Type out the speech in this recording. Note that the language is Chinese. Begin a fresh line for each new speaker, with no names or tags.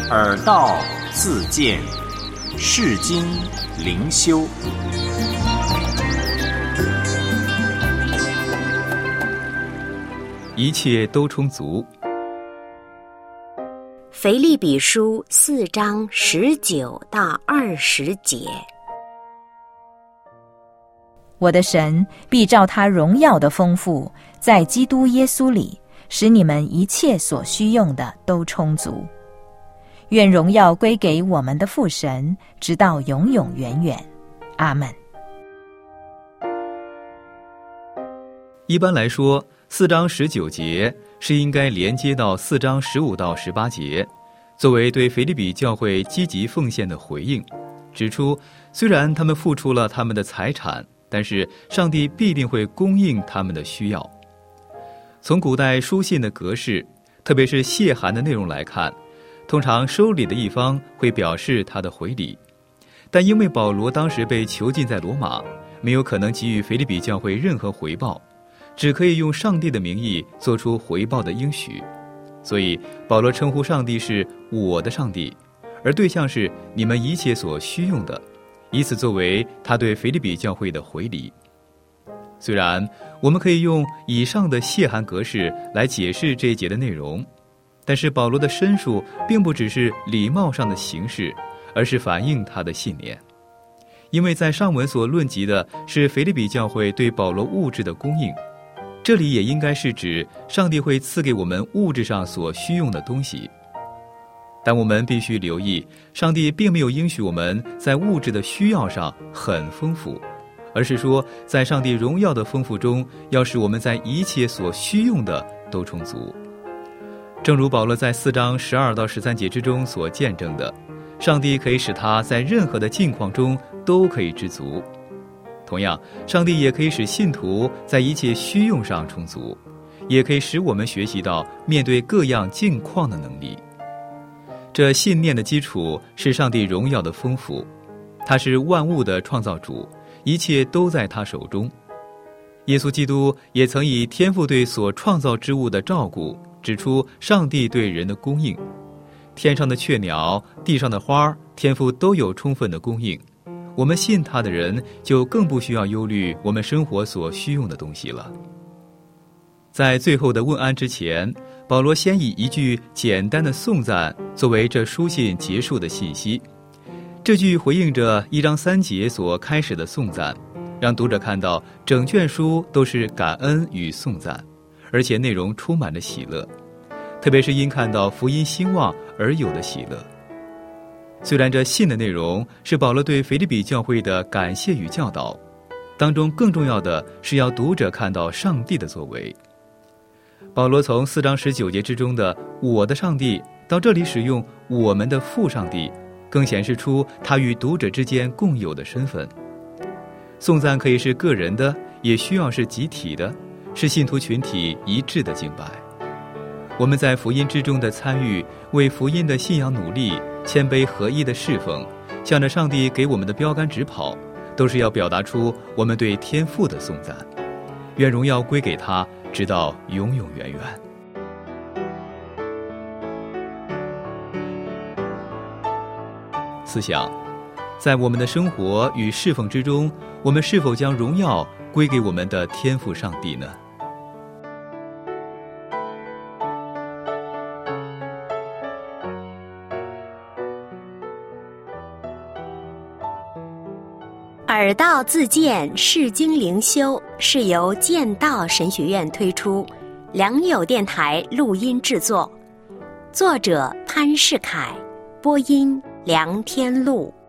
耳道自见，世经灵修。
一切都充足。
腓立比书4章19到20节。
我的神必照他荣耀的丰富，在基督耶稣里，使你们一切所需用的都充足。愿荣耀归给我们的父神，直到永永远远。阿们。
一般来说，4章19节是应该连接到4章15到18节，作为对腓立比教会积极奉献的回应，指出虽然他们付出了他们的财产，但是上帝必定会供应他们的需要。从古代书信的格式，特别是谢函的内容来看，通常收礼的一方会表示他的回礼，但因为保罗当时被囚禁在罗马，没有可能给予腓立比教会任何回报，只可以用上帝的名义做出回报的应许，所以保罗称呼上帝是我的上帝，而对象是你们一切所需用的，以此作为他对腓立比教会的回礼。虽然我们可以用以上的谢函格式来解释这一节的内容，但是保罗的申述并不只是礼貌上的形式，而是反映他的信念。因为在上文所论及的是腓立比教会对保罗物质的供应，这里也应该是指上帝会赐给我们物质上所需用的东西。但我们必须留意，上帝并没有应许我们在物质的需要上很丰富，而是说在上帝荣耀的丰富中，要使我们在一切所需用的都充足。正如保罗在4章12到13节之中所见证的，上帝可以使他在任何的境况中都可以知足。同样，上帝也可以使信徒在一切需用上充足，也可以使我们学习到面对各样境况的能力。这信念的基础是上帝荣耀的丰富，他是万物的创造主，一切都在他手中。耶稣基督也曾以天父对所创造之物的照顾，指出上帝对人的供应。天上的雀鸟，地上的花，天父都有充分的供应。我们信他的人就更不需要忧虑我们生活所需用的东西了。在最后的问安之前，保罗先以一句简单的颂赞作为这书信结束的信息。这句回应着1章3节所开始的颂赞，让读者看到整卷书都是感恩与颂赞，而且内容充满了喜乐，特别是因看到福音兴旺而有的喜乐。虽然这信的内容是保罗对腓立比教会的感谢与教导，当中更重要的是要读者看到上帝的作为。保罗从4章19节之中的我的上帝到这里使用我们的父上帝，更显示出他与读者之间共有的身份。颂赞可以是个人的，也需要是集体的，是信徒群体一致的敬拜。我们在福音之中的参与，为福音的信仰努力，谦卑合一的侍奉，向着上帝给我们的标杆直跑，都是要表达出我们对天父的颂赞。愿荣耀归给他，直到永永远远。思想，在我们的生活与侍奉之中，我们是否将荣耀归给我们的天父上帝呢？
耳道自见，世经灵修是由剑道神学院推出，良友电台录音制作，作者潘世凯，播音梁天禄。